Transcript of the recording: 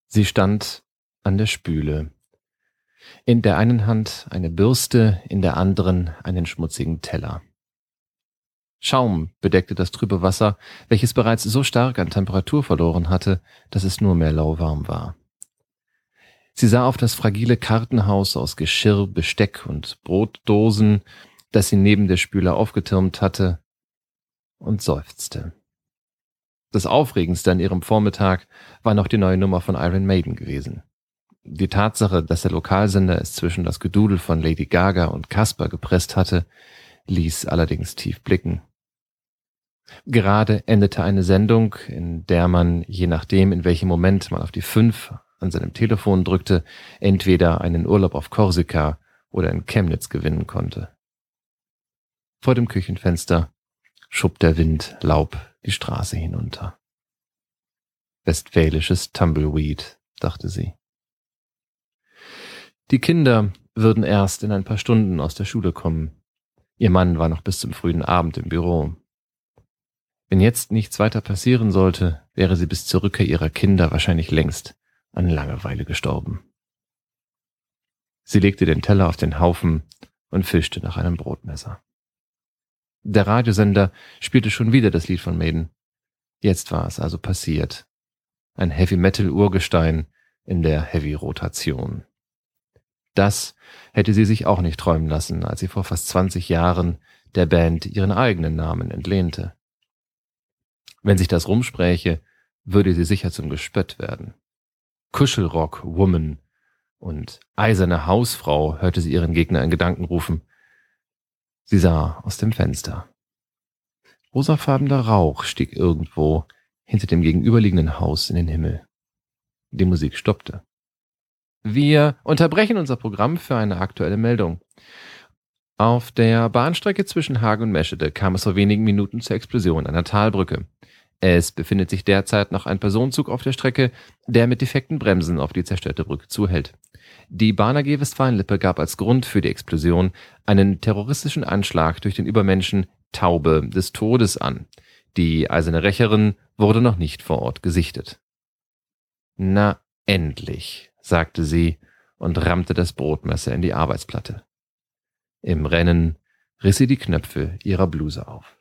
Sie stand an der Spüle. In der einen Hand eine Bürste, in der anderen einen schmutzigen Teller. Schaum bedeckte das trübe Wasser, welches bereits so stark an Temperatur verloren hatte, dass es nur mehr lauwarm war. Sie sah auf das fragile Kartenhaus aus Geschirr, Besteck und Brotdosen, das sie neben der Spüle aufgetürmt hatte, und seufzte. Das Aufregendste an ihrem Vormittag war noch die neue Nummer von Iron Maiden gewesen. Die Tatsache, dass der Lokalsender es zwischen das Gedudel von Lady Gaga und Casper gepresst hatte, ließ allerdings tief blicken. Gerade endete eine Sendung, in der man, je nachdem in welchem Moment man auf die 5 an seinem Telefon drückte, entweder einen Urlaub auf Korsika oder in Chemnitz gewinnen konnte. Vor dem Küchenfenster schob der Wind Laub die Straße hinunter. Westfälisches Tumbleweed, dachte sie. Die Kinder würden erst in ein paar Stunden aus der Schule kommen. Ihr Mann war noch bis zum frühen Abend im Büro. Wenn jetzt nichts weiter passieren sollte, wäre sie bis zur Rückkehr ihrer Kinder wahrscheinlich längst an Langeweile gestorben. Sie legte den Teller auf den Haufen und fischte nach einem Brotmesser. Der Radiosender spielte schon wieder das Lied von Maiden. Jetzt war es also passiert. Ein Heavy-Metal-Urgestein in der Heavy-Rotation. Das hätte sie sich auch nicht träumen lassen, als sie vor fast 20 Jahren der Band ihren eigenen Namen entlehnte. Wenn sich das rumspräche, würde sie sicher zum Gespött werden. Kuschelrock-Woman und eiserne Hausfrau hörte sie ihren Gegner in Gedanken rufen. Sie sah aus dem Fenster. Rosafarbener Rauch stieg irgendwo hinter dem gegenüberliegenden Haus in den Himmel. Die Musik stoppte. Wir unterbrechen unser Programm für eine aktuelle Meldung. Auf der Bahnstrecke zwischen Hagen und Meschede kam es vor wenigen Minuten zur Explosion einer Talbrücke. Es befindet sich derzeit noch ein Personenzug auf der Strecke, der mit defekten Bremsen auf die zerstörte Brücke zuhält. Die Bahn AG Westfalenlippe gab als Grund für die Explosion einen terroristischen Anschlag durch den Übermenschen Taube des Todes an. Die eiserne Rächerin wurde noch nicht vor Ort gesichtet. Na, endlich, sagte sie und rammte das Brotmesser in die Arbeitsplatte. Im Rennen riss sie die Knöpfe ihrer Bluse auf.